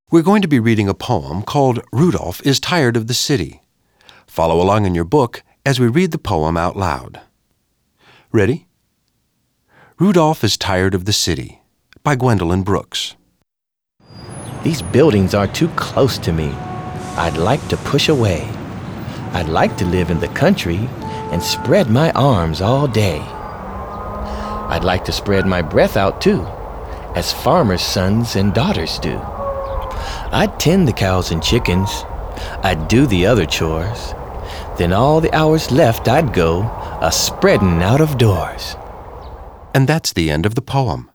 We're going to be reading a poem called Rudolph is Tired of the City. Follow along in your book as we read the poem out loud. Ready? Rudolph is Tired of the City by Gwendolyn Brooks. These buildings are too close to me. I'd like to push away. I'd like to live in the country and spread my arms all day. I'd like to spread my breath out too, as farmers' sons and daughters do. I'd tend the cows and chickens. I'd do the other chores. Then all the hours left I'd go a-spreadin' out of doors. And that's the end of the poem.